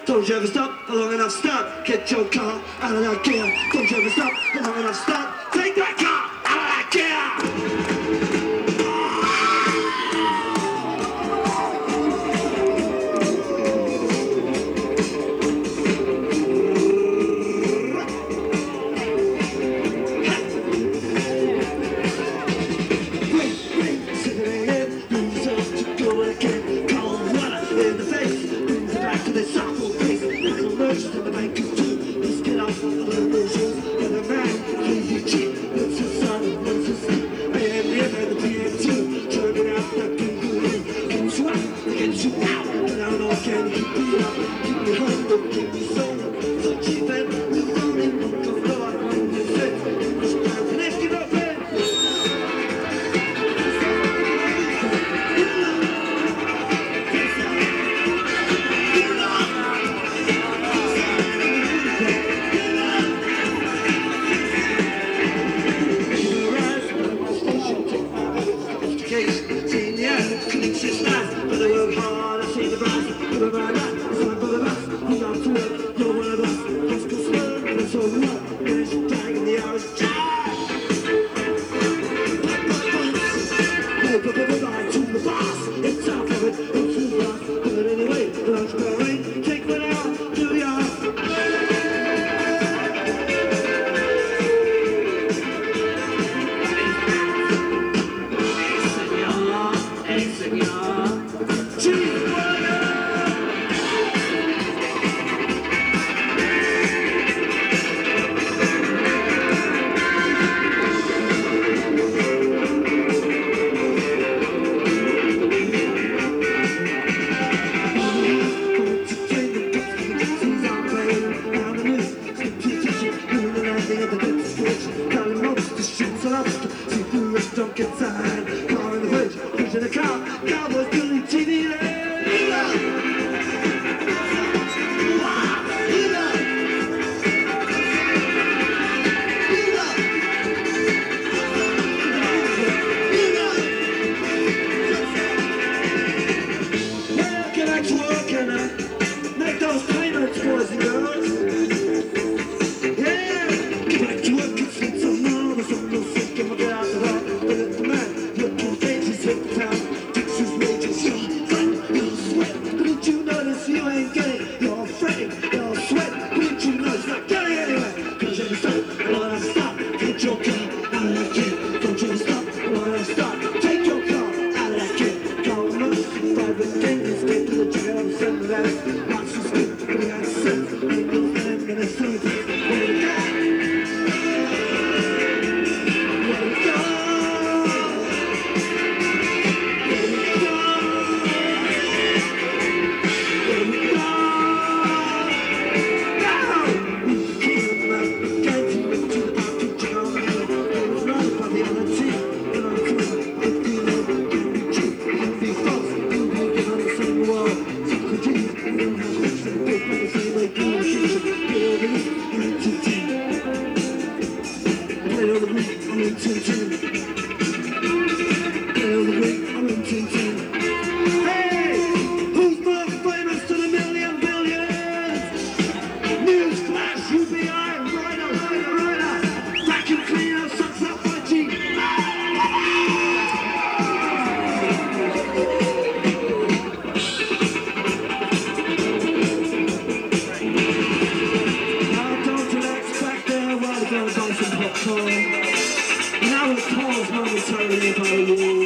Don't you ever stop for long enough, stop. Get your car out of that gear. Don't you ever stop for long enough, stop. Take that car out of that gear. Don't get tired, car in the bridge, pushing the car, cowboys doing TV. Get back to work and make those payments, boys and girls. Yeah, get back to work and spend some money, some sick and get out the door. And I was paused momentarily by the wall.